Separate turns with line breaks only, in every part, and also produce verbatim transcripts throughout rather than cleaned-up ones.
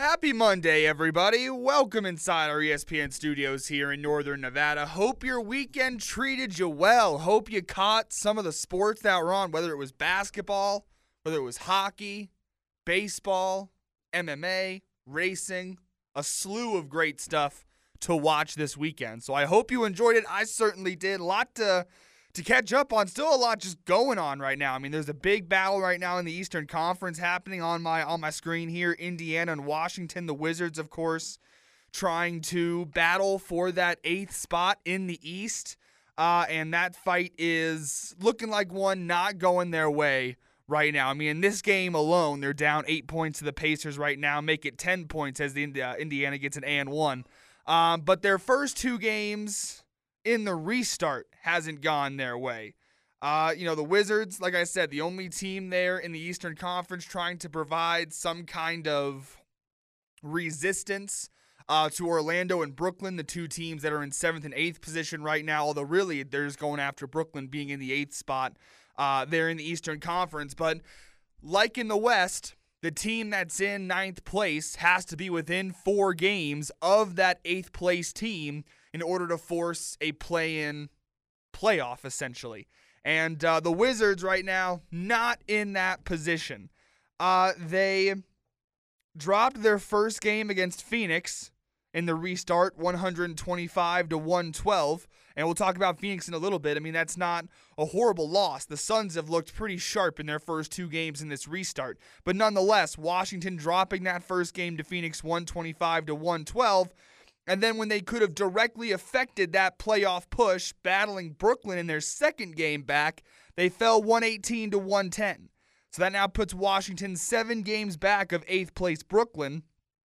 Happy Monday, everybody. Welcome inside our E S P N studios here in Northern Nevada. Hope your weekend treated you well. Hope you caught some of the sports that were on, whether it was basketball, whether it was hockey, baseball, M M A, racing, a slew of great stuff to watch this weekend. So I hope you enjoyed it. I certainly did. A lot to, to catch up on. Still a lot just going on right now. I mean, there's a big battle right now in the Eastern Conference happening on my on my screen here. Indiana and Washington, the Wizards, of course, trying to battle for that eighth spot in the East. Uh, and that fight is looking like one not going their way right now. I mean, in this game alone, they're down eight points to the Pacers right now, make it ten points as the uh, Indiana gets an and one. Um, but their first two games in the restart hasn't gone their way. Uh, you know, the Wizards, like I said, the only team there in the Eastern Conference trying to provide some kind of resistance uh, to Orlando and Brooklyn, the two teams that are in seventh and eighth position right now, although really they're just going after Brooklyn being in the eighth spot uh, there in the Eastern Conference. But like in the West, the team that's in ninth place has to be within four games of that eighth place team in order to force a play-in playoff, essentially. And uh, the Wizards right now, not in that position. Uh, they dropped their first game against Phoenix in the restart, one twenty-five to one twelve. And we'll talk about Phoenix in a little bit. I mean, that's not a horrible loss. The Suns have looked pretty sharp in their first two games in this restart. But nonetheless, Washington dropping that first game to Phoenix one twenty-five to one twelve. And then when they could have directly affected that playoff push, battling Brooklyn in their second game back, they fell one eighteen to one ten. So that now puts Washington seven games back of eighth place Brooklyn.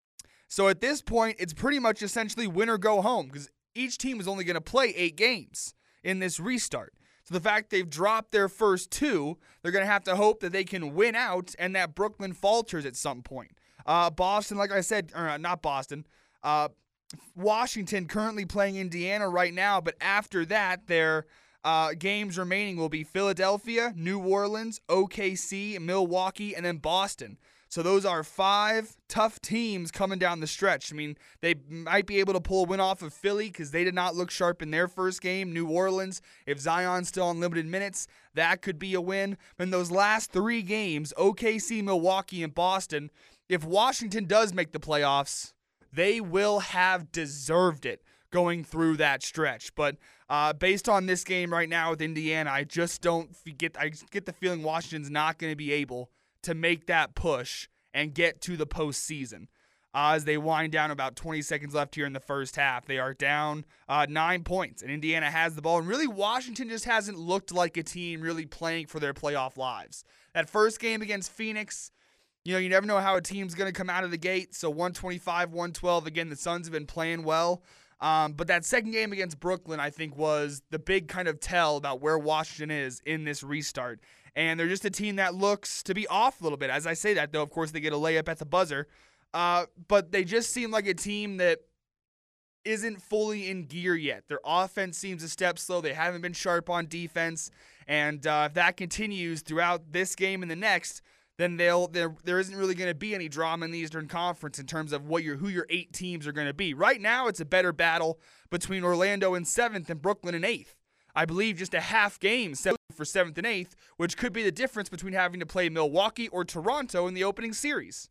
So at this point, it's pretty much essentially win or go home because each team is only going to play eight games in this restart. So the fact they've dropped their first two, they're going to have to hope that they can win out and that Brooklyn falters at some point. Uh, Boston, like I said, or not Boston, uh, Washington currently playing Indiana right now, but after that, their uh, games remaining will be Philadelphia, New Orleans, O K C, Milwaukee, and then Boston. So those are five tough teams coming down the stretch. I mean, they might be able to pull a win off of Philly because they did not look sharp in their first game. New Orleans, if Zion's still on limited minutes, that could be a win. But in those last three games, O K C, Milwaukee, and Boston, if Washington does make the playoffs, they will have deserved it going through that stretch. But uh, based on this game right now with Indiana, I just don't get, I get the feeling Washington's not going to be able to make that push and get to the postseason. Uh, as they wind down about twenty seconds left here in the first half. They are down uh, nine points, and Indiana has the ball. And really, Washington just hasn't looked like a team really playing for their playoff lives. That first game against Phoenix, you know, you never know how a team's going to come out of the gate. So one twenty-five, one twelve, again, the Suns have been playing well. Um, but that second game against Brooklyn, I think, was the big kind of tell about where Washington is in this restart. And they're just a team that looks to be off a little bit. As I say that, though, of course, they get a layup at the buzzer. Uh, but they just seem like a team that isn't fully in gear yet. Their offense seems a step slow. They haven't been sharp on defense. And uh, if that continues throughout this game and the next, then they'll there there isn't really going to be any drama in the Eastern Conference in terms of what your who your eight teams are going to be. Right now, it's a better battle between Orlando in seventh and Brooklyn in eighth. I believe just a half game for seventh and eighth, which could be the difference between having to play Milwaukee or Toronto in the opening series.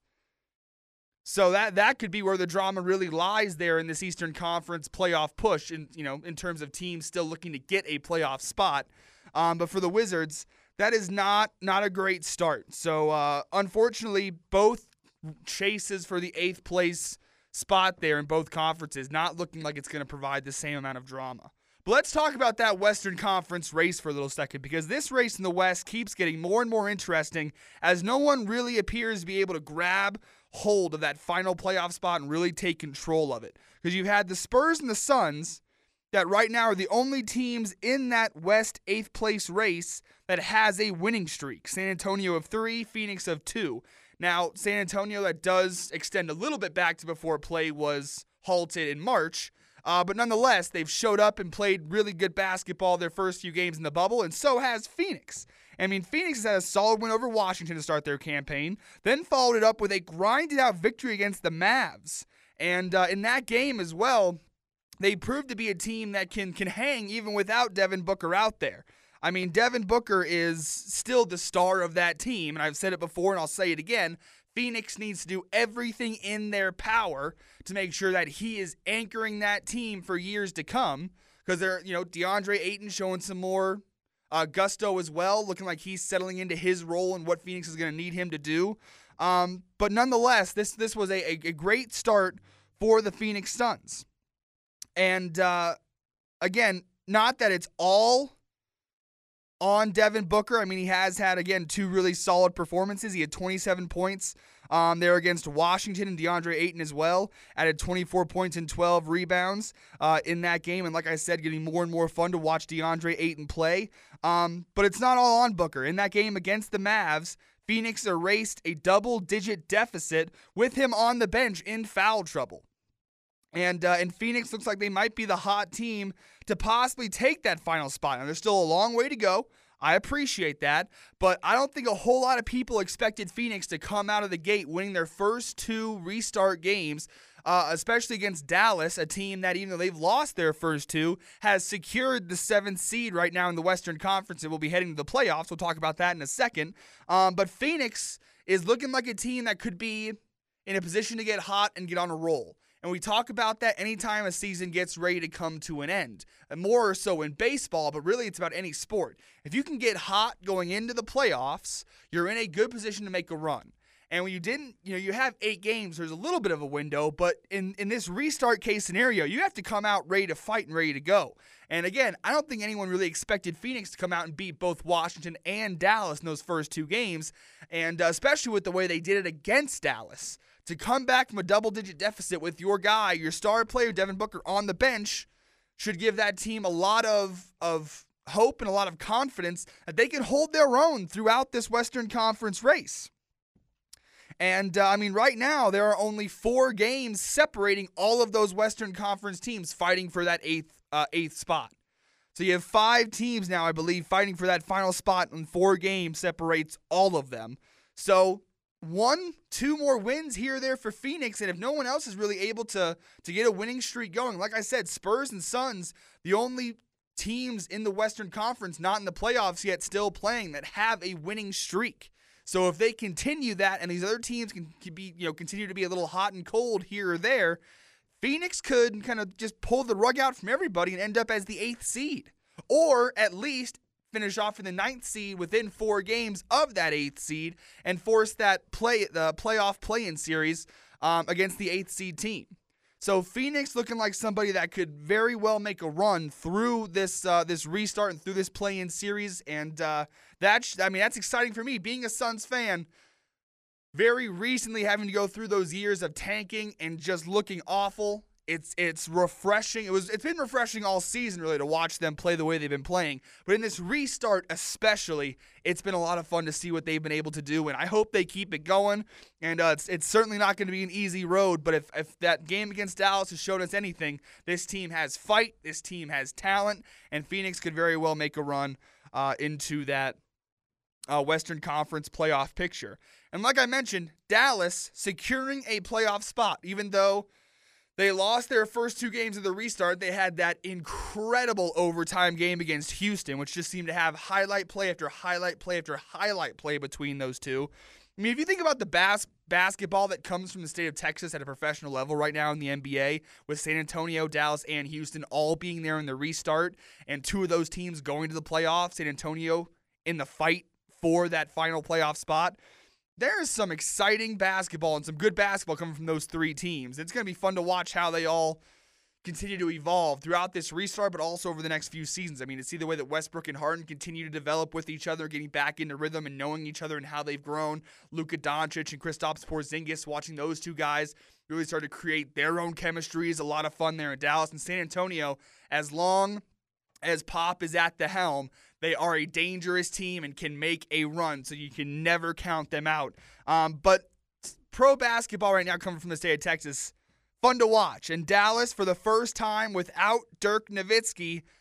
So that that could be where the drama really lies there in this Eastern Conference playoff push, in you know in terms of teams still looking to get a playoff spot. Um, but for the Wizards, that is not not a great start. So uh, unfortunately, both chases for the eighth place spot there in both conferences not looking like it's going to provide the same amount of drama. But let's talk about that Western Conference race for a little second, because this race in the West keeps getting more and more interesting as no one really appears to be able to grab hold of that final playoff spot and really take control of it. Because you've had the Spurs and the Suns that right now are the only teams in that West eighth place race that has a winning streak. San Antonio of three, Phoenix of two. Now, San Antonio, that does extend a little bit back to before play was halted in March. Uh, but nonetheless, they've showed up and played really good basketball their first few games in the bubble, and so has Phoenix. I mean, Phoenix has had a solid win over Washington to start their campaign, then followed it up with a grinded-out victory against the Mavs. And uh, in that game as well, they proved to be a team that can can hang even without Devin Booker out there. I mean, Devin Booker is still the star of that team, and I've said it before and I'll say it again. Phoenix needs to do everything in their power to make sure that he is anchoring that team for years to come, because they're, you know, DeAndre Ayton showing some more uh, gusto as well, looking like he's settling into his role and what Phoenix is going to need him to do. Um, but nonetheless, this this was a, a, a great start for the Phoenix Suns. And uh, again, not that it's all on Devin Booker. I mean, he has had, again, two really solid performances. He had twenty-seven points um, there against Washington, and DeAndre Ayton as well added twenty-four points and twelve rebounds uh, in that game. And like I said, getting more and more fun to watch DeAndre Ayton play. Um, but it's not all on Booker. In that game against the Mavs, Phoenix erased a double-digit deficit with him on the bench in foul trouble. And uh, and Phoenix looks like they might be the hot team to possibly take that final spot. Now, there's still a long way to go. I appreciate that. But I don't think a whole lot of people expected Phoenix to come out of the gate winning their first two restart games, uh, especially against Dallas, a team that, even though they've lost their first two, has secured the seventh seed right now in the Western Conference and will be heading to the playoffs. We'll talk about that in a second. Um, but Phoenix is looking like a team that could be in a position to get hot and get on a roll. And we talk about that anytime a season gets ready to come to an end. And more so in baseball, but really it's about any sport. If you can get hot going into the playoffs, you're in a good position to make a run. And when you didn't, you know, you have eight games, there's a little bit of a window, but in, in this restart case scenario, you have to come out ready to fight and ready to go. And again, I don't think anyone really expected Phoenix to come out and beat both Washington and Dallas in those first two games, and uh, especially with the way they did it against Dallas. To come back from a double-digit deficit with your guy, your star player, Devin Booker, on the bench should give that team a lot of, of hope and a lot of confidence that they can hold their own throughout this Western Conference race. And, uh, I mean, right now, there are only four games separating all of those Western Conference teams fighting for that eighth, uh, eighth spot. So you have five teams now, I believe, fighting for that final spot, and four games separates all of them. So one, two more wins here or there for Phoenix, and if no one else is really able to, to get a winning streak going, like I said, Spurs and Suns, the only teams in the Western Conference not in the playoffs yet still playing that have a winning streak. So if they continue that and these other teams can, can be, you know, continue to be a little hot and cold here or there, Phoenix could kind of just pull the rug out from everybody and end up as the eighth seed. Or at least finish off in the ninth seed within four games of that eighth seed and force that play the playoff play-in series um, against the eighth seed team. So Phoenix looking like somebody that could very well make a run through this uh, this restart and through this play-in series, and uh, that's I mean that's exciting for me, being a Suns fan. Very recently having to go through those years of tanking and just looking awful. It's it's refreshing. It was it's been refreshing all season really to watch them play the way they've been playing. But in this restart especially, it's been a lot of fun to see what they've been able to do, and I hope they keep it going. And uh, it's it's certainly not going to be an easy road. But if if that game against Dallas has showed us anything, this team has fight, this team has talent, and Phoenix could very well make a run uh, into that uh, Western Conference playoff picture. And like I mentioned, Dallas securing a playoff spot, even though they lost their first two games of the restart. They had that incredible overtime game against Houston, which just seemed to have highlight play after highlight play after highlight play between those two. I mean, if you think about the bas- basketball that comes from the state of Texas at a professional level right now in the N B A, with San Antonio, Dallas, and Houston all being there in the restart, and two of those teams going to the playoffs, San Antonio in the fight for that final playoff spot, there is some exciting basketball and some good basketball coming from those three teams. It's going to be fun to watch how they all continue to evolve throughout this restart, but also over the next few seasons. I mean, to see the way that Westbrook and Harden continue to develop with each other, getting back into rhythm and knowing each other and how they've grown. Luka Doncic and Kristaps Porzingis, watching those two guys really start to create their own chemistry is a lot of fun there in Dallas. And San Antonio, as long as Pop is at the helm, they are a dangerous team and can make a run, so you can never count them out. Um, but pro basketball right now coming from the state of Texas, fun to watch. And Dallas, for the first time without Dirk Nowitzki,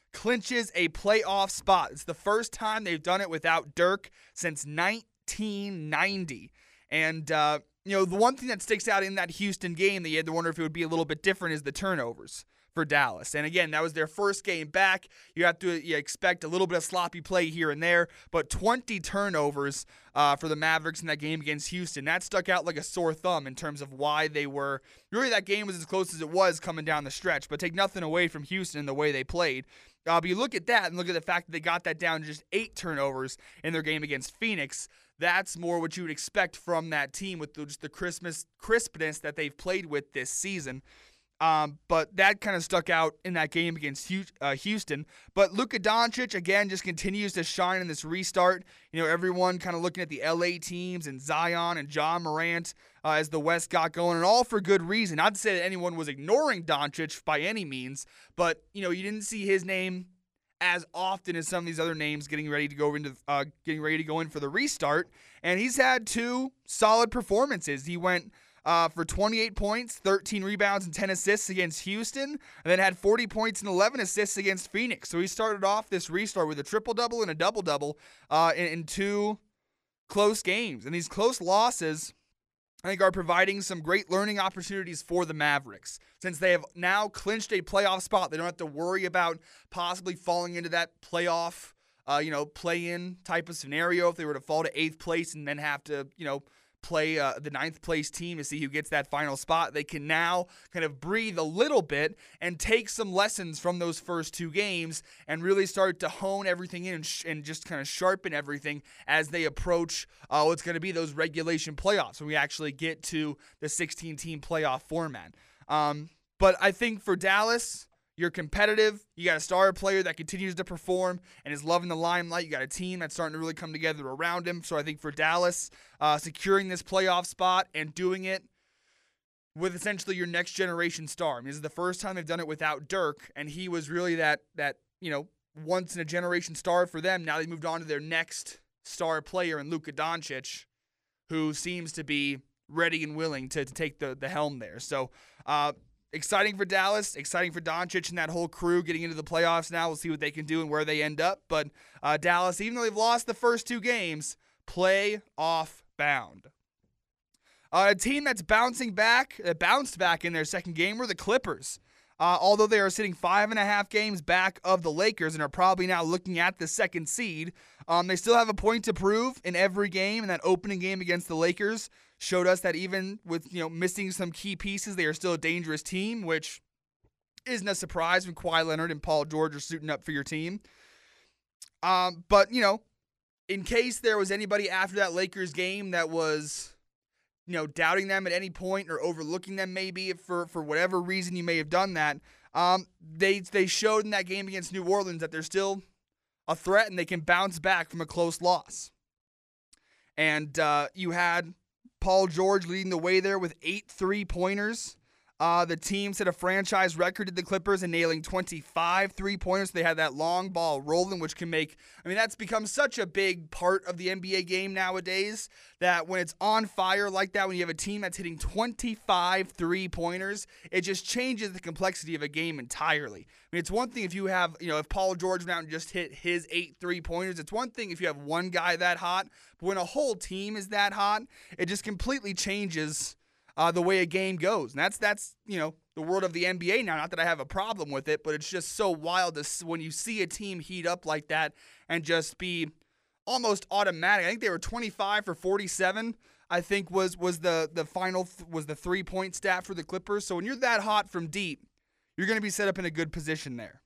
clinches a playoff spot. It's the first time they've done it without Dirk since nineteen ninety. And, uh, you know, the one thing that sticks out in that Houston game that you had to wonder if it would be a little bit different is the turnovers for Dallas. And again, that was their first game back. You have to you expect a little bit of sloppy play here and there, but twenty turnovers uh, for the Mavericks in that game against Houston. That stuck out like a sore thumb in terms of why they were, really that game was as close as it was coming down the stretch, but take nothing away from Houston and the way they played. Uh, but you look at that and look at the fact that they got that down to just eight turnovers in their game against Phoenix. That's more what you would expect from that team with the, just the Christmas crispness that they've played with this season. Um, but that kind of stuck out in that game against uh, Houston. But Luka Doncic, again, just continues to shine in this restart. You know, everyone kind of looking at the L A teams and Zion and Ja Morant uh, as the West got going, and all for good reason. Not to say that anyone was ignoring Doncic by any means, but, you know, you didn't see his name as often as some of these other names getting ready to go into uh, getting ready to go in for the restart. And he's had two solid performances. He went Uh, for twenty-eight points, thirteen rebounds, and ten assists against Houston, and then had forty points and eleven assists against Phoenix. So he started off this restart with a triple-double and a double-double uh, in, in two close games. And these close losses, I think, are providing some great learning opportunities for the Mavericks. Since they have now clinched a playoff spot, they don't have to worry about possibly falling into that playoff, uh, you know, play-in type of scenario if they were to fall to eighth place and then have to, you know, play uh, the ninth place team to see who gets that final spot. They can now kind of breathe a little bit and take some lessons from those first two games and really start to hone everything in and, sh- and just kind of sharpen everything as they approach uh, what's going to be those regulation playoffs when we actually get to the sixteen-team playoff format. Um, but I think for Dallas, you're competitive. You got a star player that continues to perform and is loving the limelight. You got a team that's starting to really come together around him. So I think for Dallas, uh, securing this playoff spot and doing it with essentially your next generation star. I mean, this is the first time they've done it without Dirk, and he was really that that you know once in a generation star for them. Now they moved on to their next star player in Luka Doncic, who seems to be ready and willing to, to take the the helm there. So. Uh, Exciting for Dallas, exciting for Doncic and that whole crew getting into the playoffs now. We'll see what they can do and where they end up. But uh, Dallas, even though they've lost the first two games, playoff bound. Uh, a team that's bouncing back, that bounced back in their second game were the Clippers. Uh, although they are sitting five and a half games back of the Lakers and are probably now looking at the second seed, um, they still have a point to prove in every game. And that opening game against the Lakers showed us that even with, you know, missing some key pieces, they are still a dangerous team, which isn't a surprise when Kawhi Leonard and Paul George are suiting up for your team. Um, but, you know, in case there was anybody after that Lakers game that was, you know, doubting them at any point or overlooking them maybe for, for whatever reason you may have done that, um, they they showed in that game against New Orleans that they're still a threat and they can bounce back from a close loss. And uh, you had Paul George leading the way there with eight three-pointers. Uh, the team set a franchise record to the Clippers in nailing twenty-five three-pointers. They had that long ball rolling, which can make, I mean, that's become such a big part of the N B A game nowadays that when it's on fire like that, when you have a team that's hitting twenty-five three-pointers, it just changes the complexity of a game entirely. I mean, it's one thing if you have, you know, if Paul George went out and just hit his eight three-pointers. It's one thing if you have one guy that hot, but when a whole team is that hot, it just completely changes Uh, the way a game goes. And that's, that's you know, the world of the N B A now. Not that I have a problem with it, but it's just so wild to, when you see a team heat up like that and just be almost automatic. I think they were twenty-five for forty-seven, I think was was the, the final, th- was the three-point stat for the Clippers. So when you're that hot from deep, you're going to be set up in a good position there.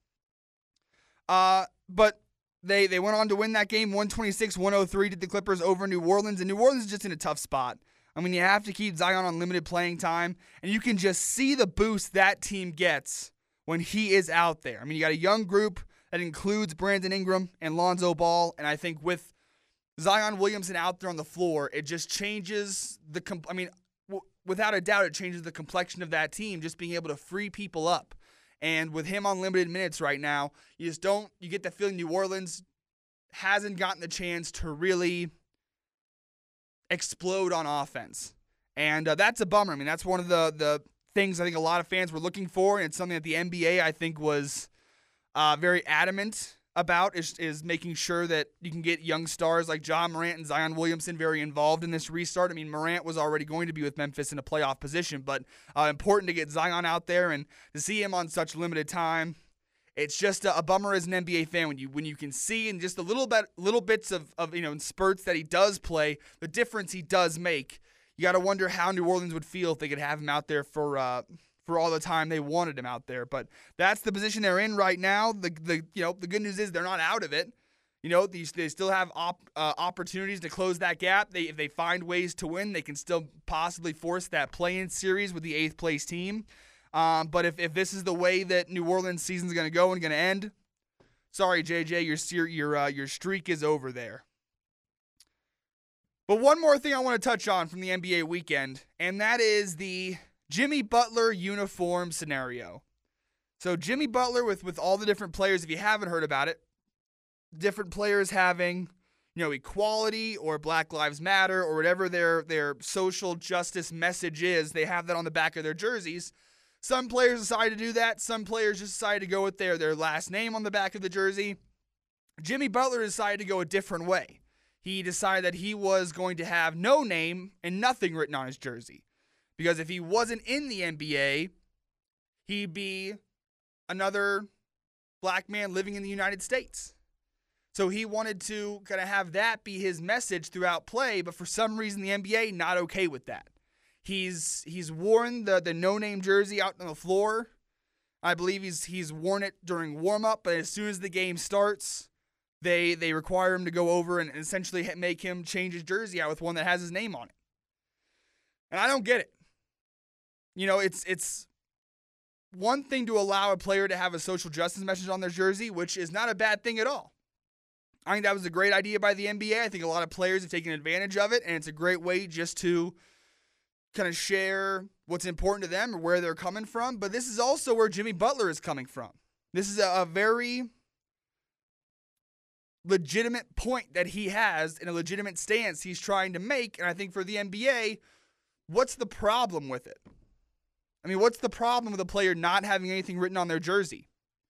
Uh, but they, they went on to win that game, one twenty-six one oh three, did the Clippers over New Orleans. And New Orleans is just in a tough spot. I mean, you have to keep Zion on limited playing time, and you can just see the boost that team gets when he is out there. I mean, you got a young group that includes Brandon Ingram and Lonzo Ball, and I think with Zion Williamson out there on the floor, it just changes the comp- – I mean, w- without a doubt, it changes the complexion of that team, just being able to free people up. And with him on limited minutes right now, you just don't – you get the feeling New Orleans hasn't gotten the chance to really – explode on offense. And uh, that's a bummer. I mean, that's one of the the things I think a lot of fans were looking for, and it's something that the N B A, I think, was uh, very adamant about is, is making sure that you can get young stars like Ja Morant and Zion Williamson very involved in this restart. I mean, Morant was already going to be with Memphis in a playoff position, but uh, important to get Zion out there and to see him on such limited time. It's just a, a bummer as an N B A fan when you when you can see in just a little bit little bits of, of you know in spurts that he does play, the difference he does make. You got to wonder how New Orleans would feel if they could have him out there for uh, for all the time they wanted him out there. But that's the position they're in right now. The the you know the good news is they're not out of it. You know these they still have op, uh, opportunities to close that gap. They if they find ways to win, they can still possibly force that play-in series with the eighth place team. Um, but if, if this is the way that New Orleans season's going to go and going to end, sorry J J, your your uh, your streak is over there. But one more thing I want to touch on from the N B A weekend, and that is the Jimmy Butler uniform scenario. So Jimmy Butler with, with all the different players, if you haven't heard about it, different players having, you know, equality or Black Lives Matter or whatever their, their social justice message is, they have that on the back of their jerseys. Some players decide to do that. Some players just decide to go with their, their last name on the back of the jersey. Jimmy Butler decided to go a different way. He decided that he was going to have no name and nothing written on his jersey. Because if he wasn't in the N B A, he'd be another black man living in the United States. So he wanted to kind of have that be his message throughout play, but for some reason the N B A not okay with that. He's he's worn the, the no-name jersey out on the floor. I believe he's he's worn it during warm-up, but as soon as the game starts, they they require him to go over and essentially make him change his jersey out with one that has his name on it. And I don't get it. You know, it's it's one thing to allow a player to have a social justice message on their jersey, which is not a bad thing at all. I think that was a great idea by the N B A. I think a lot of players have taken advantage of it, and it's a great way just to kind of share what's important to them or where they're coming from. But this is also where Jimmy Butler is coming from. This is a, a very legitimate point that he has and a legitimate stance he's trying to make. And I think for the N B A, what's the problem with it? I mean, what's the problem with a player not having anything written on their jersey?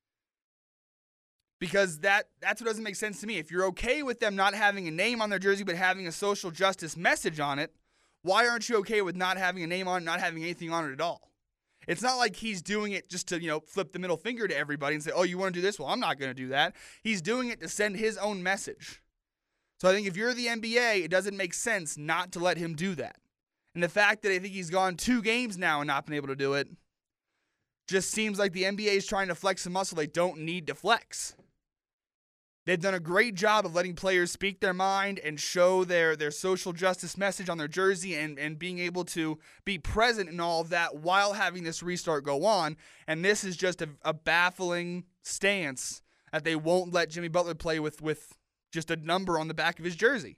Because that that's what doesn't make sense to me. If you're okay with them not having a name on their jersey but having a social justice message on it, why aren't you okay with not having a name on it, not having anything on it at all? It's not like he's doing it just to, you know, flip the middle finger to everybody and say, oh, you want to do this? Well, I'm not going to do that. He's doing it to send his own message. So I think if you're the N B A, it doesn't make sense not to let him do that. And the fact that I think he's gone two games now and not been able to do it just seems like the N B A is trying to flex a muscle they don't need to flex. They've done a great job of letting players speak their mind and show their, their social justice message on their jersey and, and being able to be present in all of that while having this restart go on. And this is just a, a baffling stance that they won't let Jimmy Butler play with, with just a number on the back of his jersey.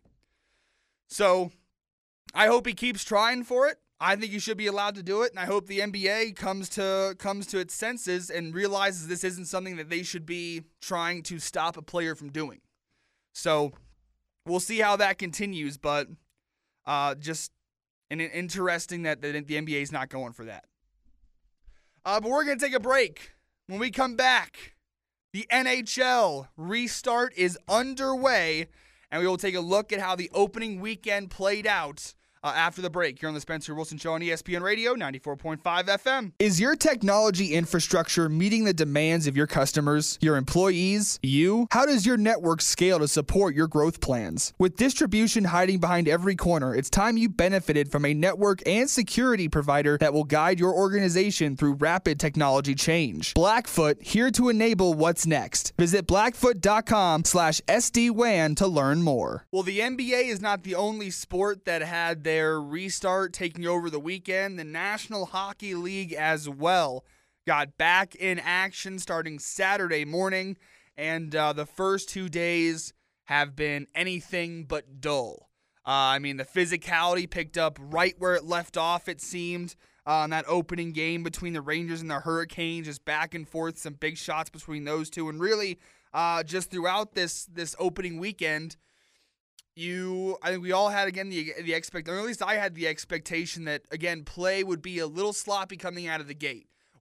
So I hope he keeps trying for it. I think he should be allowed to do it, and I hope the N B A comes to comes to its senses and realizes this isn't something that they should be trying to stop a player from doing. So we'll see how that continues, but uh, just an, an interesting that, that the N B A is not going for that. Uh, but we're going to take a break. When we come back, the N H L restart is underway, and we will take a look at how the opening weekend played out Uh, after the break here on the Spencer Wilson Show on E S P N Radio ninety-four point five F M. Is your technology infrastructure meeting the demands of your customers, your employees, you? How does your network scale to support your growth plans? With distribution hiding behind every corner, it's time you benefited from a network and security provider that will guide your organization through rapid technology change. Blackfoot, here to enable what's next. Visit blackfoot.com slash SD-WAN to learn more. Well, the N B A is not the only sport that had their Their restart taking over the weekend. The National Hockey League as well got back in action starting Saturday morning, and uh, the first two days have been anything but dull. Uh, I mean, the physicality picked up right where it left off, it seemed, uh, in that opening game between the Rangers and the Hurricanes, just back and forth, some big shots between those two, and really uh, just throughout this this opening weekend, You, I think we all had, again, the the expect, or at least I had the expectation that, again, play would be a little sloppy coming out of the gate.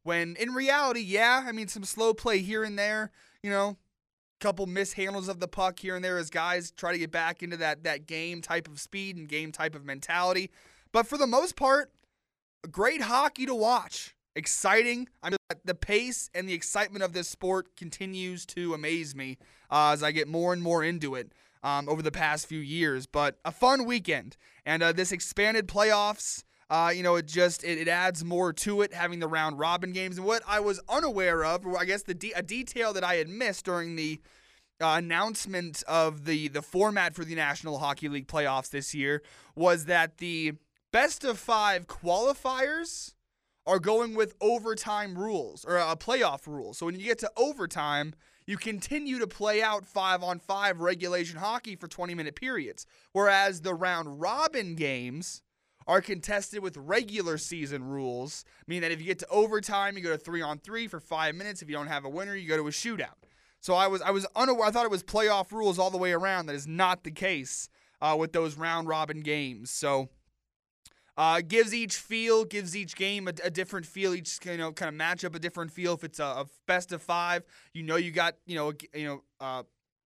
When in reality, yeah, I mean, some slow play here and there, you know, couple mishandles of the puck here and there as guys try to get back into that that game type of speed and game type of mentality. But for the most part, great hockey to watch. Exciting. I mean, the pace and the excitement of this sport continues to amaze me uh, as I get more and more into it um, over the past few years. But a fun weekend. And uh, this expanded playoffs, uh, you know, it just it, it adds more to it, having the round robin games. And what I was unaware of, or I guess the de- a detail that I had missed during the uh, announcement of the, the format for the National Hockey League playoffs this year, was that the best of five qualifiers are going with overtime rules, or a playoff rule. So when you get to overtime, you continue to play out five-on-five regulation hockey for twenty-minute periods, whereas the round-robin games are contested with regular season rules, meaning that if you get to overtime, you go to three-on-three for five minutes. If you don't have a winner, you go to a shootout. So I was I was unaware. I thought it was playoff rules all the way around. That is not the case uh, with those round-robin games. So Uh, gives each feel, gives each game a, a different feel, each you know kind of matchup a different feel. If it's a, a best of five, you know you got you know a, you know uh,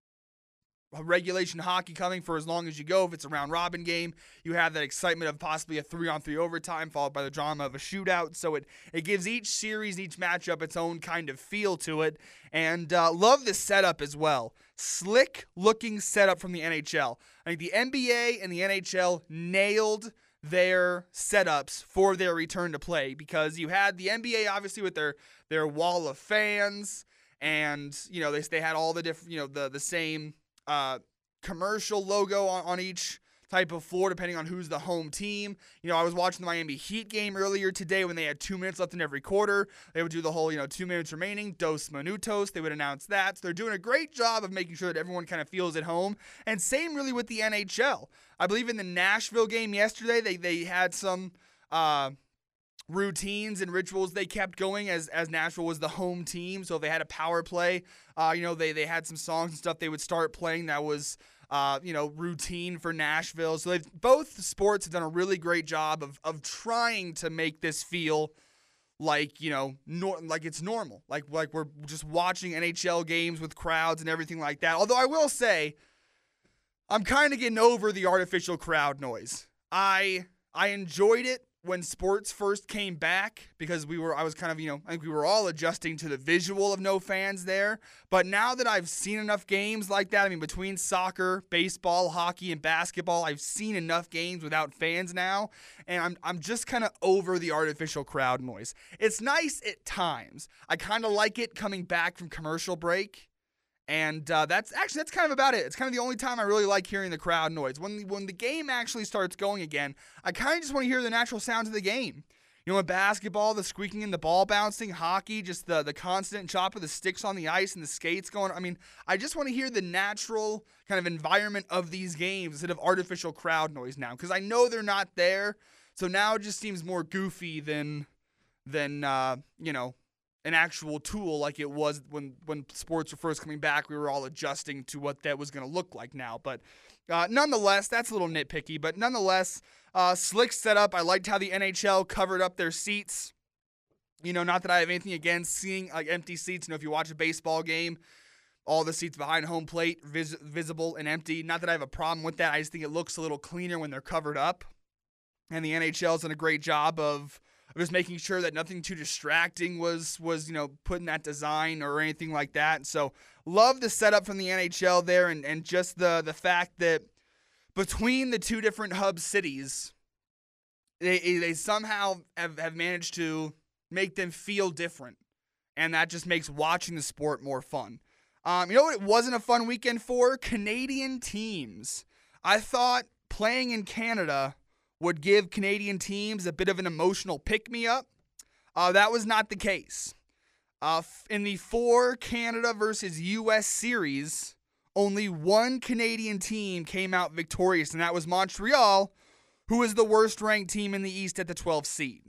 a regulation hockey coming for as long as you go. If it's a round robin game, you have that excitement of possibly a three on three overtime followed by the drama of a shootout. So it it gives each series, each matchup its own kind of feel to it, and uh, love the setup as well. Slick looking setup from the N H L. I think the N B A and the N H L nailed their setups for their return to play, because you had the N B A obviously with their their wall of fans, and you know they they had all the different you know the the same uh, commercial logo on, on each type of floor depending on who's the home team. You know, I was watching the Miami Heat game earlier today when they had two minutes left in every quarter. They would do the whole, you know, two minutes remaining, dos minutos. They would announce that. So they're doing a great job of making sure that everyone kind of feels at home. And same really with the N H L. I believe in the Nashville game yesterday, they they had some uh, routines and rituals they kept going as as Nashville was the home team. So if they had a power play, uh, you know, they they had some songs and stuff they would start playing that was Uh, you know, routine for Nashville. So they've both sports have done a really great job of of trying to make this feel like, you know, nor- like it's normal. Like like we're just watching N H L games with crowds and everything like that. Although I will say, I'm kind of getting over the artificial crowd noise. I I enjoyed it when sports first came back, because we were, I was kind of, you know, I think we were all adjusting to the visual of no fans there. But now that I've seen enough games like that, I mean, between soccer, baseball, hockey, and basketball, I've seen enough games without fans now, and I'm I'm just kind of over the artificial crowd noise. It's nice at times. I kind of like it coming back from commercial break. And uh, that's actually, that's kind of about it. It's kind of the only time I really like hearing the crowd noise. When the, when the game actually starts going again, I kind of just want to hear the natural sounds of the game. You know, in basketball, the squeaking and the ball bouncing, hockey, just the, the constant chop of the sticks on the ice and the skates going. I mean, I just want to hear the natural kind of environment of these games instead of artificial crowd noise now, because I know they're not there. So now it just seems more goofy than, than uh, you know, an actual tool like it was when, when sports were first coming back. We were all adjusting to what that was going to look like now. But uh, nonetheless, that's a little nitpicky. But nonetheless, uh, slick setup. I liked how the N H L covered up their seats. You know, not that I have anything against seeing like empty seats. You know, if you watch a baseball game, all the seats behind home plate vis- visible and empty. Not that I have a problem with that. I just think it looks a little cleaner when they're covered up. And the N H L's done a great job of just making sure that nothing too distracting was, was you know, put in that design or anything like that. So love the setup from the N H L there, and, and just the, the fact that between the two different hub cities, they, they somehow have, have managed to make them feel different. And that just makes watching the sport more fun. Um, you know what it wasn't a fun weekend for? Canadian teams. I thought playing in Canada would give Canadian teams a bit of an emotional pick-me-up. Uh, that was not the case. Uh, in the four Canada versus U S series, only one Canadian team came out victorious, and that was Montreal, who is the worst-ranked team in the East at the twelfth seed.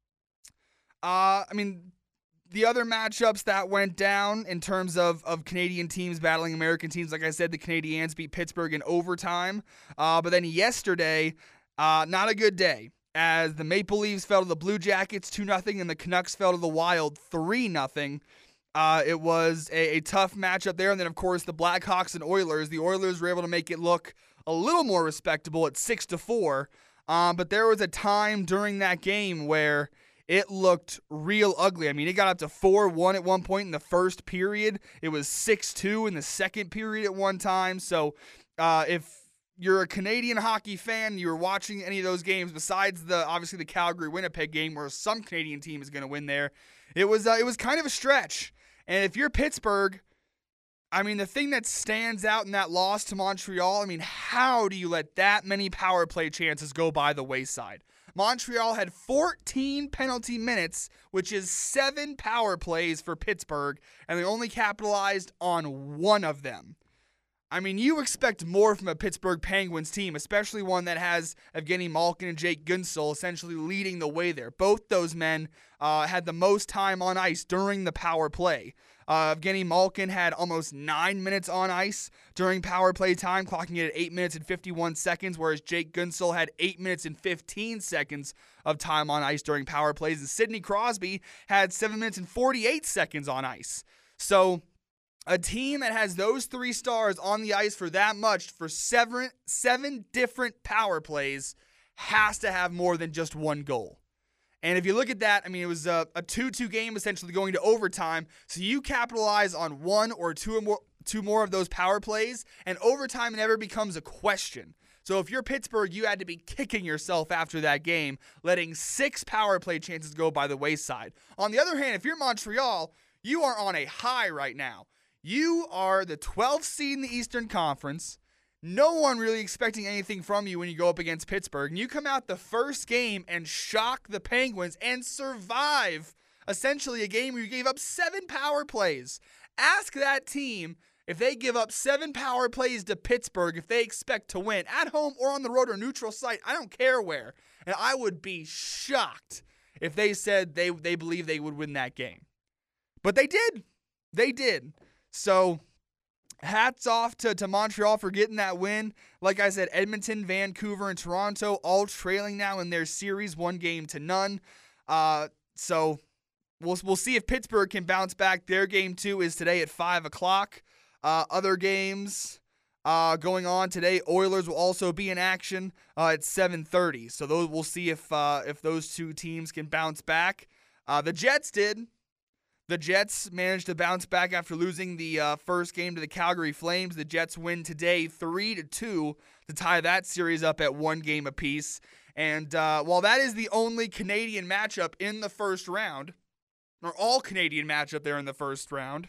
Uh, I mean, the other matchups that went down in terms of, of Canadian teams battling American teams, like I said, the Canadiens beat Pittsburgh in overtime. Uh, but then yesterday, Uh, not a good day. as the Maple Leafs fell to the Blue Jackets two nothing and the Canucks fell to the Wild three nothing. Uh, it was a, a tough matchup there. And then, of course, the Blackhawks and Oilers. The Oilers were able to make it look a little more respectable at six to four. Um, but there was a time during that game where it looked real ugly. I mean, it got up to four one at one point in the first period. It was six two in the second period at one time. So uh, if you're a Canadian hockey fan, you were watching any of those games besides the obviously the Calgary-Winnipeg game where some Canadian team is going to win there, it was uh, it was kind of a stretch. And if you're Pittsburgh, I mean, the thing that stands out in that loss to Montreal, I mean, how do you let that many power play chances go by the wayside? Montreal had fourteen penalty minutes, which is seven power plays for Pittsburgh, and they only capitalized on one of them. I mean, you expect more from a Pittsburgh Penguins team, especially one that has Evgeny Malkin and Jake Guentzel essentially leading the way there. Both those men uh, had the most time on ice during the power play. Uh, Evgeny Malkin had almost nine minutes on ice during power play time, clocking it at eight minutes and fifty-one seconds, whereas Jake Guentzel had eight minutes and fifteen seconds of time on ice during power plays, and Sidney Crosby had seven minutes and forty-eight seconds on ice. So a team that has those three stars on the ice for that much, for seven, seven different power plays, has to have more than just one goal. And if you look at that, I mean, it was a, a two two game essentially going to overtime. So you capitalize on one or two more, two more of those power plays, and overtime never becomes a question. So if you're Pittsburgh, you had to be kicking yourself after that game, letting six power play chances go by the wayside. On the other hand, if you're Montreal, you are on a high right now. You are the twelfth seed in the Eastern Conference. No one really expecting anything from you when you go up against Pittsburgh. And you come out the first game and shock the Penguins and survive essentially a game where you gave up seven power plays. Ask that team if they give up seven power plays to Pittsburgh, if they expect to win at home or on the road or neutral site. I don't care where. And I would be shocked if they said they, they believe they would win that game. But they did. They did. So hats off to, to Montreal for getting that win. Like I said, Edmonton, Vancouver, and Toronto all trailing now in their series, one game to none. Uh, so we'll we'll see if Pittsburgh can bounce back. Their game two is today at five o'clock. Uh, other games uh, going on today, Oilers will also be in action uh, at seven thirty. So those we'll see if uh, if those two teams can bounce back. Uh, the Jets did. The Jets managed to bounce back after losing the uh, first game to the Calgary Flames. The Jets win today three to two to tie that series up at one game apiece. And uh, while that is the only Canadian matchup in the first round, or all Canadian matchup there in the first round,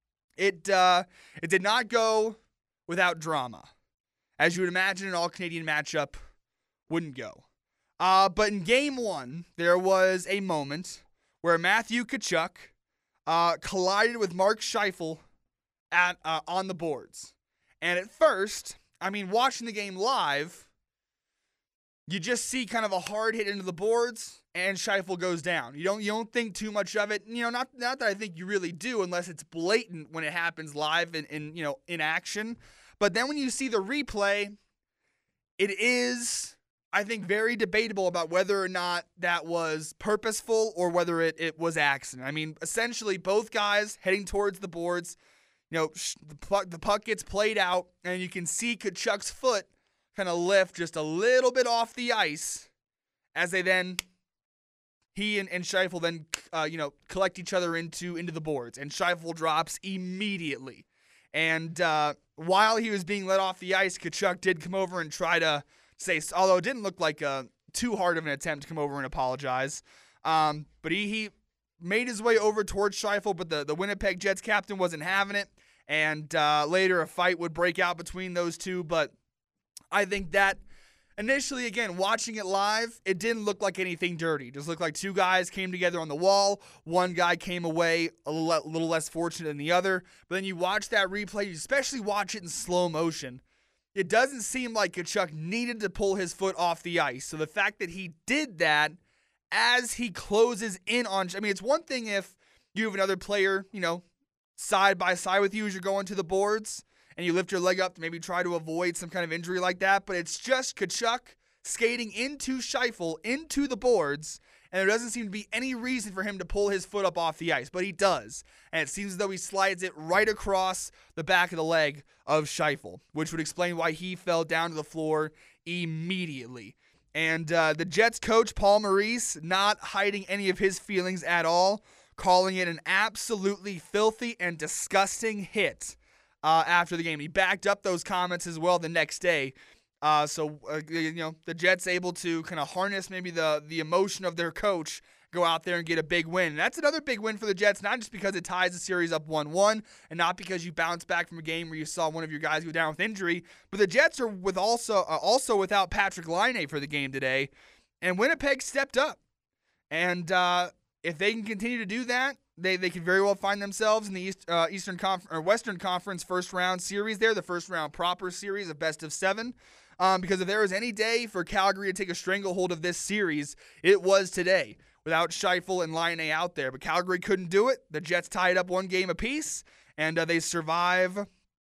it uh, it did not go without drama. As you would imagine, an all Canadian matchup wouldn't go. Uh, but in game one, there was a moment where Matthew Tkachuk Uh, collided with Mark Scheifele at uh, on the boards. And at first, I mean, watching the game live, you just see kind of a hard hit into the boards, and Scheifele goes down. You don't you don't think too much of it. You know, not not that I think you really do, unless it's blatant when it happens live and in, in you know in action. But then when you see the replay, it is, I think, very debatable about whether or not that was purposeful or whether it, it was accident. I mean, essentially, both guys heading towards the boards, you know, sh- the, puck, the puck gets played out, and you can see Tkachuk's foot kind of lift just a little bit off the ice as they then, he and, and Scheifele then, uh, you know, collect each other into, into the boards, and Scheifele drops immediately. And uh, while he was being let off the ice, Tkachuk did come over and try to say, although it didn't look like a, too hard of an attempt to come over and apologize. Um, but he, he made his way over towards Scheifele, but the, the Winnipeg Jets captain wasn't having it. And uh, later a fight would break out between those two. But I think that initially, again, watching it live, it didn't look like anything dirty. It just looked like two guys came together on the wall. One guy came away a little, a little less fortunate than the other. But then you watch that replay, you especially watch it in slow motion. It doesn't seem like Tkachuk needed to pull his foot off the ice. So the fact that he did that as he closes in on, I mean, it's one thing if you have another player, you know, side by side with you as you're going to the boards and you lift your leg up to maybe try to avoid some kind of injury like that. But it's just Tkachuk skating into Scheifele, into the boards, and there doesn't seem to be any reason for him to pull his foot up off the ice, but he does. And it seems as though he slides it right across the back of the leg of Scheifele, which would explain why he fell down to the floor immediately. And uh, the Jets coach, Paul Maurice, not hiding any of his feelings at all, calling it an absolutely filthy and disgusting hit uh, after the game. He backed up those comments as well the next day. Uh, so, uh, you know, the Jets able to kind of harness maybe the, the emotion of their coach, go out there and get a big win. And that's another big win for the Jets, not just because it ties the series up one one and not because you bounce back from a game where you saw one of your guys go down with injury, but the Jets are with also uh, also without Patrick Laine for the game today, and Winnipeg stepped up. And uh, if they can continue to do that, they they could very well find themselves in the East, uh, Eastern Conf- or Western Conference first round series there, the first round proper series of best of seven. Um, because if there was any day for Calgary to take a stranglehold of this series, it was today, without Scheifele and Laine out there. But Calgary couldn't do it. The Jets tied up one game apiece, and uh, they survive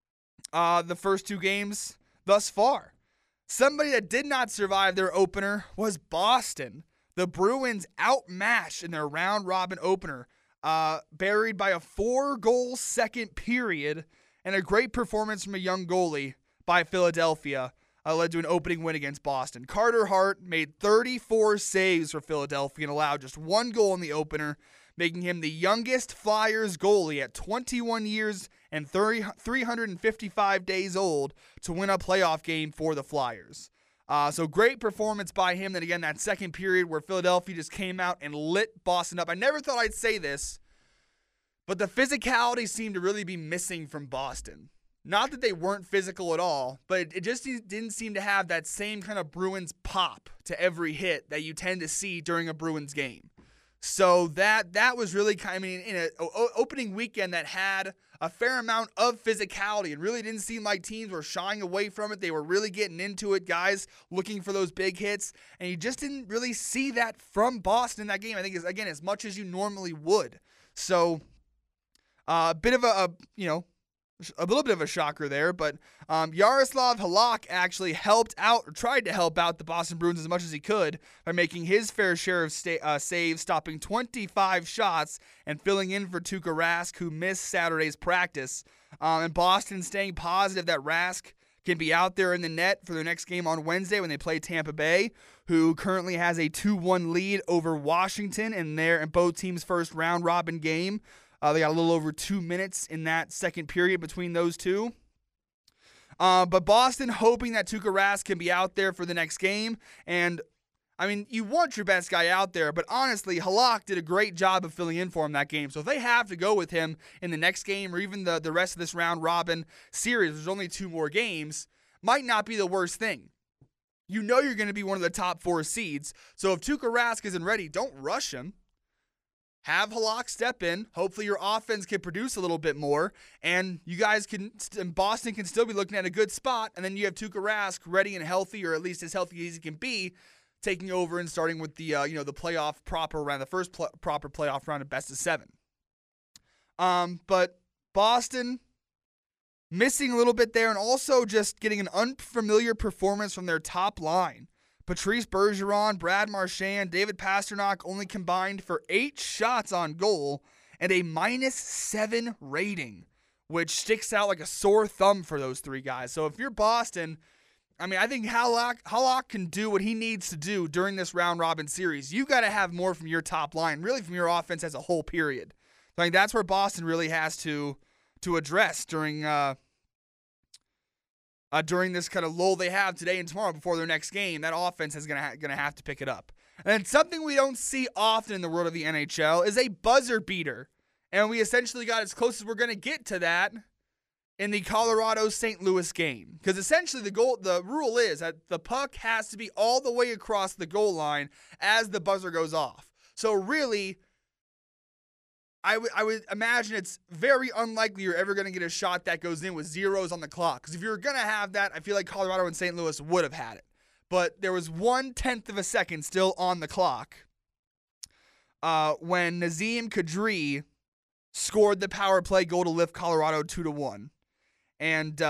uh, the first two games thus far. Somebody that did not survive their opener was Boston. The Bruins outmatched in their round-robin opener, uh, buried by a four-goal second period and a great performance from a young goalie by Philadelphia. Uh, led to an opening win against Boston. Carter Hart made thirty-four saves for Philadelphia and allowed just one goal in the opener, making him the youngest Flyers goalie at twenty-one years and three hundred fifty-five days old to win a playoff game for the Flyers. Uh, so great performance by him. Then again, that second period where Philadelphia just came out and lit Boston up. I never thought I'd say this, but the physicality seemed to really be missing from Boston. Not that they weren't physical at all, but it just didn't seem to have that same kind of Bruins pop to every hit that you tend to see during a Bruins game. So that that was really kind of, I mean, in an opening weekend that had a fair amount of physicality and really didn't seem like teams were shying away from it. They were really getting into it, guys looking for those big hits, and you just didn't really see that from Boston in that game. I think, it's, again, as much as you normally would. So a uh, bit of a, a, you know, a little bit of a shocker there, but um, Yaroslav Halak actually helped out, or tried to help out the Boston Bruins as much as he could by making his fair share of sta- uh, saves, stopping twenty-five shots and filling in for Tuukka Rask, who missed Saturday's practice. Um, and Boston staying positive that Rask can be out there in the net for their next game on Wednesday when they play Tampa Bay, who currently has a two one lead over Washington in their in both teams' first round-robin game. Uh, they got a little over two minutes in that second period between those two. Uh, but Boston hoping that Tuukka Rask can be out there for the next game. And, I mean, you want your best guy out there, but honestly, Halak did a great job of filling in for him that game. So if they have to go with him in the next game or even the, the rest of this round-robin series, there's only two more games, might not be the worst thing. You know you're going to be one of the top four seeds. So if Tuukka Rask isn't ready, don't rush him. Have Halak step in. Hopefully your offense can produce a little bit more, and you guys can, and Boston can still be looking at a good spot, and then you have Tuukka Rask ready and healthy, or at least as healthy as he can be, taking over and starting with the uh, you know the playoff proper round, the first pl- proper playoff round of best of seven. Um, but Boston missing a little bit there, and also just getting an unfamiliar performance from their top line. Patrice Bergeron, Brad Marchand, David Pastrnak only combined for eight shots on goal and a minus seven rating, which sticks out like a sore thumb for those three guys. So if you're Boston, I mean, I think Halak, Halak can do what he needs to do during this round-robin series. You got to have more from your top line, really from your offense as a whole, period. So I think that's where Boston really has to to address during uh, Uh, during this kind of lull they have today and tomorrow before their next game. That offense is going ha- to have to pick it up. And something we don't see often in the world of the N H L is a buzzer beater. And we essentially got as close as we're going to get to that in the Colorado-Saint Louis game. Because essentially the goal, the rule is that the puck has to be all the way across the goal line as the buzzer goes off. So really, I would I would imagine it's very unlikely you're ever going to get a shot that goes in with zeros on the clock. Because if you're going to have that, I feel like Colorado and Saint Louis would have had it. But there was one-tenth of a second still on the clock uh, when Nazem Kadri scored the power play goal to lift Colorado two to one. And uh,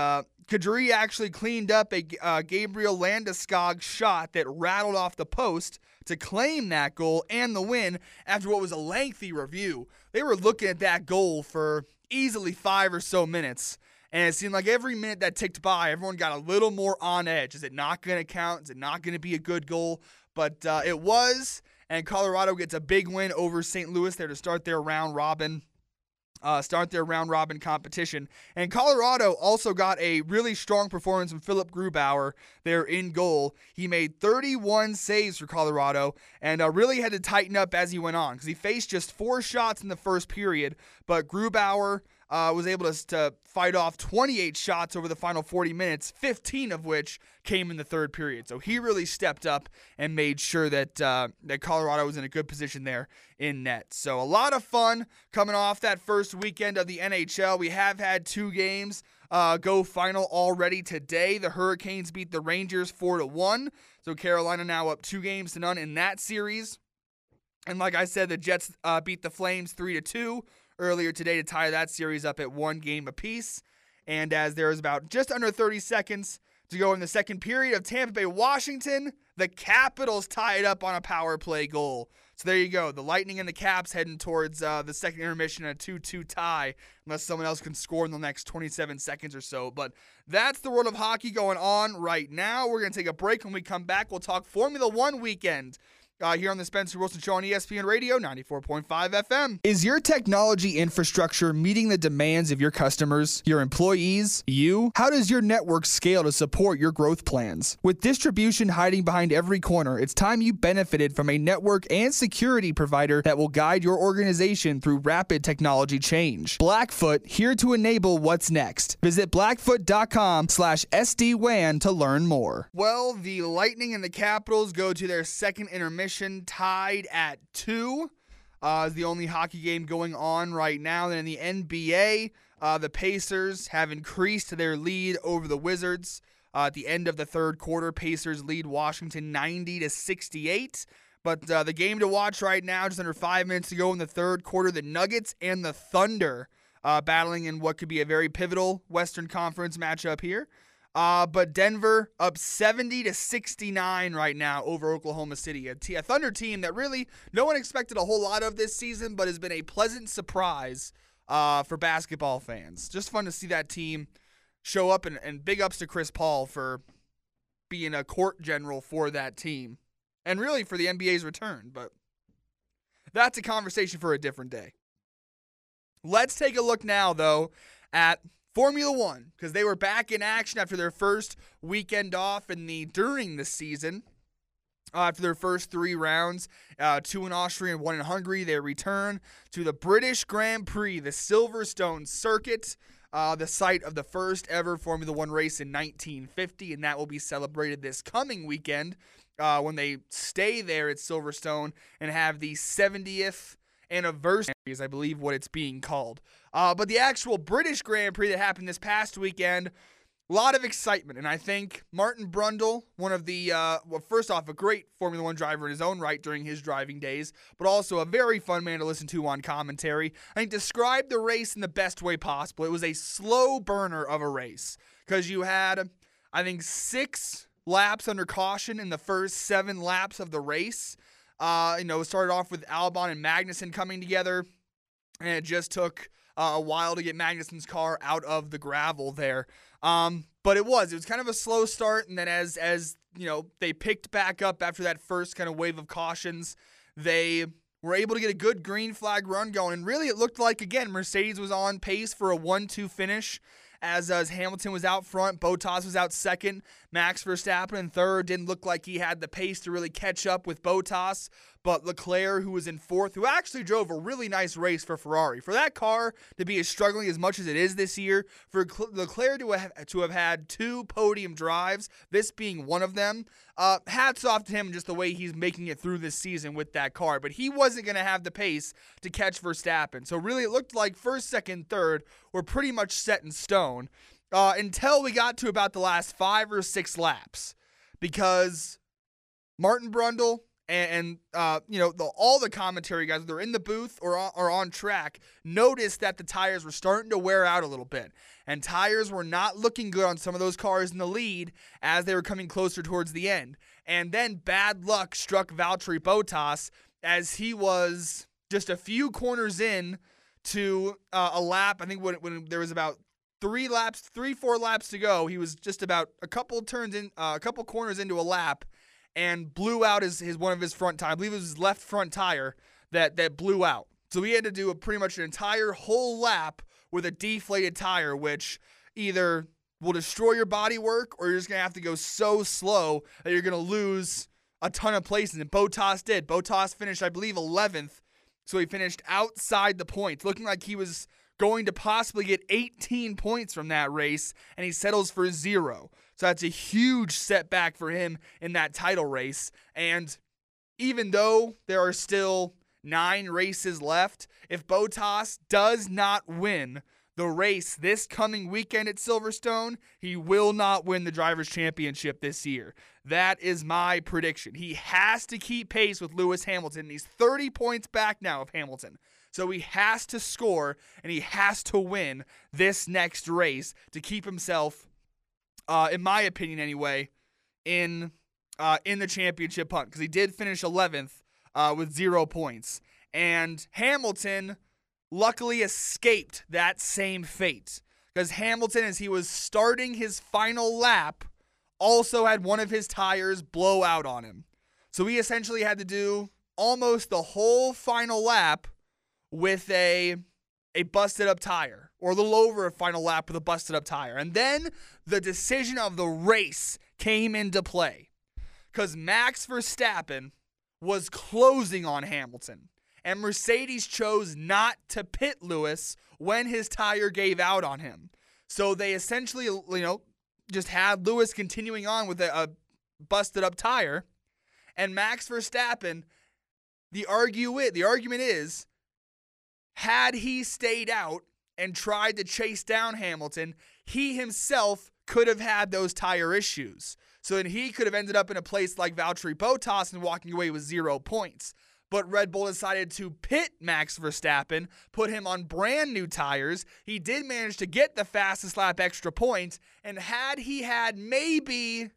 Kadri actually cleaned up a uh, Gabriel Landeskog shot that rattled off the post to claim that goal and the win after what was a lengthy review. They were looking at that goal for easily five or so minutes, and it seemed like every minute that ticked by, everyone got a little more on edge. Is it not going to count? Is it not going to be a good goal? But uh, it was, and Colorado gets a big win over Saint Louis there to start their round robin. Uh, start their round-robin competition. And Colorado also got a really strong performance from Philip Grubauer there in goal. He made thirty-one saves for Colorado and uh, really had to tighten up as he went on because he faced just four shots in the first period, but Grubauer uh, was able to, to fight off twenty-eight shots over the final forty minutes, fifteen of which came in the third period. So he really stepped up and made sure that uh, that Colorado was in a good position there in net. So a lot of fun coming off that first weekend of the N H L. We have had two games uh, go final already today. The Hurricanes beat the Rangers four to one. So Carolina now up two games to none in that series. And like I said, the Jets uh, beat the Flames three to two earlier today to tie that series up at one game apiece. And as there is about just under thirty seconds to go in the second period of Tampa Bay, Washington, the Capitals tie it up on a power play goal. So there you go. The Lightning and the Caps heading towards uh, the second intermission, a two two tie, unless someone else can score in the next twenty-seven seconds or so. But that's the world of hockey going on right now. We're going to take a break. When we come back, we'll talk Formula One weekend. Uh, here on the Spencer Wilson Show on E S P N Radio, ninety-four point five F M. Is your technology infrastructure meeting the demands of your customers, your employees, you? How does your network scale to support your growth plans? With distribution hiding behind every corner, it's time you benefited from a network and security provider that will guide your organization through rapid technology change. Blackfoot, here to enable what's next. Visit blackfoot.com slash SD-WAN to learn more. Well, the Lightning and the Capitals go to their second intermission tied at two. Uh, is the only hockey game going on right now. Then in the N B A, uh, the Pacers have increased their lead over the Wizards. Uh, at the end of the third quarter, Pacers lead Washington ninety to sixty-eight. But uh, the game to watch right now, just under five minutes to go in the third quarter, the Nuggets and the Thunder uh, battling in what could be a very pivotal Western Conference matchup here. Uh, but Denver up seventy to sixty-nine right now over Oklahoma City. A, t- a Thunder team that really no one expected a whole lot of this season, but has been a pleasant surprise uh, for basketball fans. Just fun to see that team show up, and, and big ups to Chris Paul for being a court general for that team. And really for the N B A's return, but that's a conversation for a different day. Let's take a look now, though, at Formula One, because they were back in action after their first weekend off in the during the season. Uh, after their first three rounds, uh, two in Austria and one in Hungary, they return to the British Grand Prix, the Silverstone Circuit, uh, the site of the first ever Formula One race in nineteen fifty, and that will be celebrated this coming weekend uh, when they stay there at Silverstone and have the seventieth anniversary, is I believe what it's being called. Uh, but the actual British Grand Prix that happened this past weekend, a lot of excitement, and I think Martin Brundle, one of the, uh, well, first off, a great Formula One driver in his own right during his driving days, but also a very fun man to listen to on commentary, I think described the race in the best way possible. It was a slow burner of a race, because you had, I think, six laps under caution in the first seven laps of the race. Uh, you know, it started off with Albon and Magnussen coming together, and it just took uh, a while to get Magnussen's car out of the gravel there. Um, but it was, it was kind of a slow start, and then as, as you know, they picked back up after that first kind of wave of cautions, they were able to get a good green flag run going, and really it looked like, again, Mercedes was on pace for a one two finish. As, as Hamilton was out front, Bottas was out second, Max Verstappen in third. Didn't look like he had the pace to really catch up with Bottas, but Leclerc, who was in fourth, who actually drove a really nice race for Ferrari. For that car to be as struggling as much as it is this year, for Leclerc to have, to have had two podium drives, this being one of them, uh, hats off to him and just the way he's making it through this season with that car. But he wasn't going to have the pace to catch Verstappen. So really it looked like first, second, third were pretty much set in stone uh, until we got to about the last five or six laps, because Martin Brundle and, and uh, you know, the, all the commentary guys, they're in the booth or on, or on track, noticed that the tires were starting to wear out a little bit. And tires were not looking good on some of those cars in the lead as they were coming closer towards the end. And then bad luck struck Valtteri Bottas as he was just a few corners in to uh, a lap. I think when, when there was about three laps, three, four laps to go, he was just about a couple turns in, uh, a couple corners into a lap, and blew out his, his one of his front tires. I believe it was his left front tire that that blew out. So he had to do a pretty much an entire whole lap with a deflated tire, which either will destroy your body work or you're just going to have to go so slow that you're going to lose a ton of places. And Bottas did. Bottas finished, I believe, eleventh. So he finished outside the points, looking like he was going to possibly get eighteen points from that race, and he settles for zero. So that's a huge setback for him in that title race. And even though there are still nine races left, if Bottas does not win the race this coming weekend at Silverstone, he will not win the Drivers' Championship this year. That is my prediction. He has to keep pace with Lewis Hamilton. He's thirty points back now of Hamilton. So he has to score, and he has to win this next race to keep himself, uh, in my opinion anyway, in uh, in the championship hunt. Because he did finish eleventh uh, with zero points. And Hamilton luckily escaped that same fate. Because Hamilton, as he was starting his final lap, also had one of his tires blow out on him. So he essentially had to do almost the whole final lap with a a busted up tire, or a little over a final lap with a busted up tire. And then the decision of the race came into play, because Max Verstappen was closing on Hamilton, and Mercedes chose not to pit Lewis when his tire gave out on him. So they essentially, you know, just had Lewis continuing on with a, a busted up tire, and Max Verstappen, the argue it, the argument is, had he stayed out and tried to chase down Hamilton, he himself could have had those tire issues. So then he could have ended up in a place like Valtteri Bottas and walking away with zero points. But Red Bull decided to pit Max Verstappen, put him on brand new tires. He did manage to get the fastest lap extra points, and had he had maybe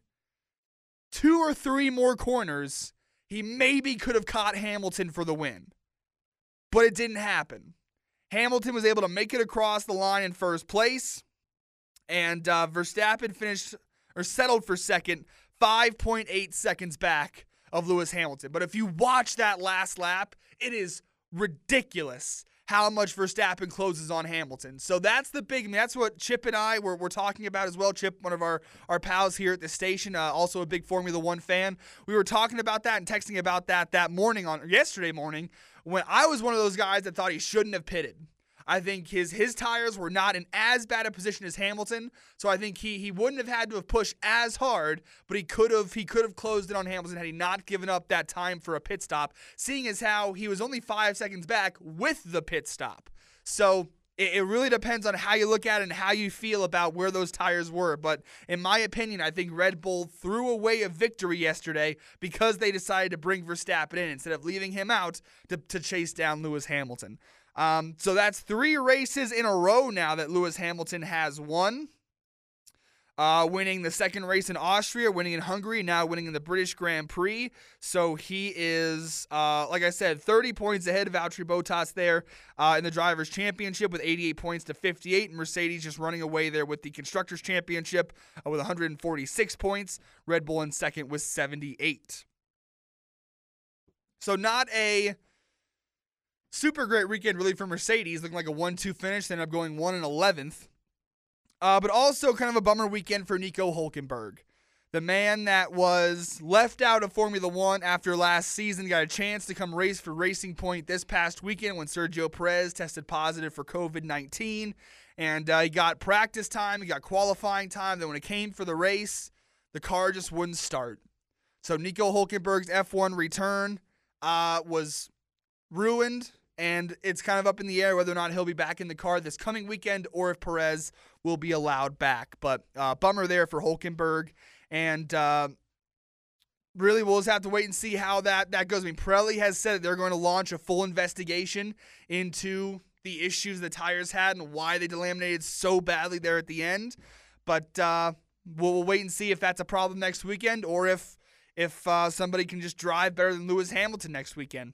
two or three more corners, he maybe could have caught Hamilton for the win. But it didn't happen. Hamilton was able to make it across the line in first place, and uh, Verstappen finished or settled for second, five point eight seconds back of Lewis Hamilton. But if you watch that last lap, it is ridiculous how much Verstappen closes on Hamilton. So that's the big, that's what Chip and I were, were talking about as well. Chip, one of our, our pals here at the station, uh, also a big Formula One fan. We were talking about that and texting about that that morning, on yesterday morning, when I was one of those guys that thought he shouldn't have pitted. I think his his tires were not in as bad a position as Hamilton, so I think he he wouldn't have had to have pushed as hard, but he could have he could have closed it on Hamilton had he not given up that time for a pit stop, seeing as how he was only five seconds back with the pit stop. So it, it really depends on how you look at it and how you feel about where those tires were. But in my opinion, I think Red Bull threw away a victory yesterday because they decided to bring Verstappen in instead of leaving him out to, to chase down Lewis Hamilton. Um, so that's three races in a row now that Lewis Hamilton has won. Uh, winning the second race in Austria, winning in Hungary, now winning in the British Grand Prix. So he is, uh, like I said, thirty points ahead of Valtteri Bottas there uh, in the Drivers' Championship with eighty-eight points to fifty-eight. And Mercedes just running away there with the Constructors' Championship uh, with one hundred forty-six points. Red Bull in second with seventy-eight. So not a super great weekend really for Mercedes, looking like a one two finish. They ended up going one and eleventh. Uh, but also kind of a bummer weekend for Nico Hülkenberg. The man that was left out of Formula One after last season got a chance to come race for Racing Point this past weekend when Sergio Perez tested positive for covid nineteen. And uh, he got practice time, he got qualifying time. Then when it came for the race, the car just wouldn't start. So Nico Hülkenberg's F one return uh, was ruined. And it's kind of up in the air whether or not he'll be back in the car this coming weekend or if Perez will be allowed back. But uh, bummer there for Hülkenberg. And uh, really, we'll just have to wait and see how that, that goes. I mean, Pirelli has said that they're going to launch a full investigation into the issues the tires had and why they delaminated so badly there at the end. But uh, we'll, we'll wait and see if that's a problem next weekend or if if uh, somebody can just drive better than Lewis Hamilton next weekend.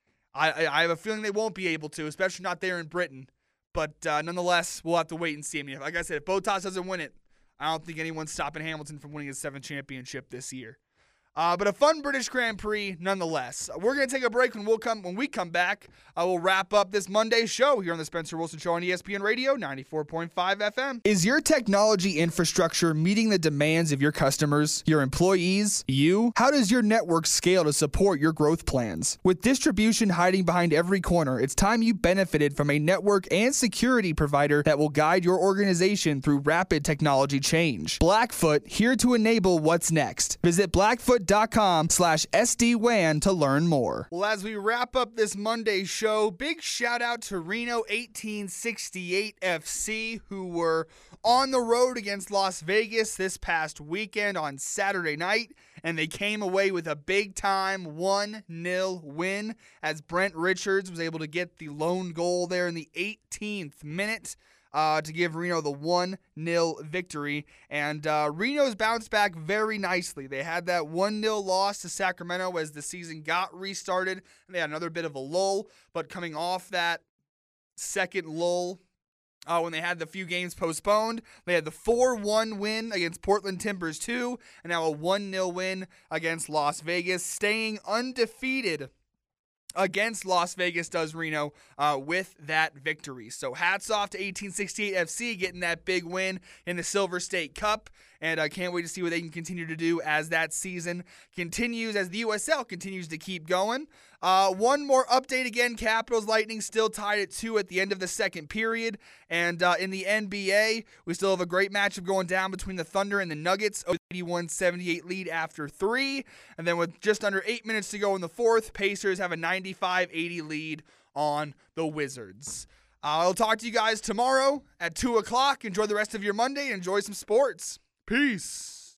I, I, I have a feeling they won't be able to, especially not there in Britain. But uh, nonetheless, we'll have to wait and see. I mean, like I said, if Bottas doesn't win it, I don't think anyone's stopping Hamilton from winning his seventh championship this year. Uh, but a fun British Grand Prix nonetheless. We're going to take a break. When, we'll come, when we come back, I will wrap up this Monday show here on the Spencer Wilson Show on E S P N Radio, ninety-four point five F M. Is your technology infrastructure meeting the demands of your customers, your employees, you? How does your network scale to support your growth plans? With distribution hiding behind every corner, it's time you benefited from a network and security provider that will guide your organization through rapid technology change. Blackfoot, here to enable what's next. Visit blackfoot dot com slash S D WAN to learn more. Well, as we wrap up this Monday show, big shout out to Reno eighteen sixty-eight F C, who were on the road against Las Vegas this past weekend on Saturday night, and they came away with a big-time one nil win as Brent Richards was able to get the lone goal there in the eighteenth minute. Uh, to give Reno the one nil victory. And uh, Reno's bounced back very nicely. They had that one nil loss to Sacramento as the season got restarted, and they had another bit of a lull. But coming off that second lull, uh, when they had the few games postponed, they had the four one win against Portland Timbers two, and now a one nil win against Las Vegas, staying undefeated against Las Vegas does Reno uh, with that victory. So hats off to eighteen sixty-eight F C getting that big win in the Silver State Cup, and I can't wait to see what they can continue to do as that season continues, as the U S L continues to keep going. Uh, one more update again, Capitals Lightning still tied at two at the end of the second period, and uh, in the N B A, we still have a great matchup going down between the Thunder and the Nuggets, eighty-one seventy-eight lead after three, and then with just under eight minutes to go in the fourth, Pacers have a ninety-five eighty lead on the Wizards. Uh, I'll talk to you guys tomorrow at two o'clock. Enjoy the rest of your Monday. Enjoy some sports. Peace.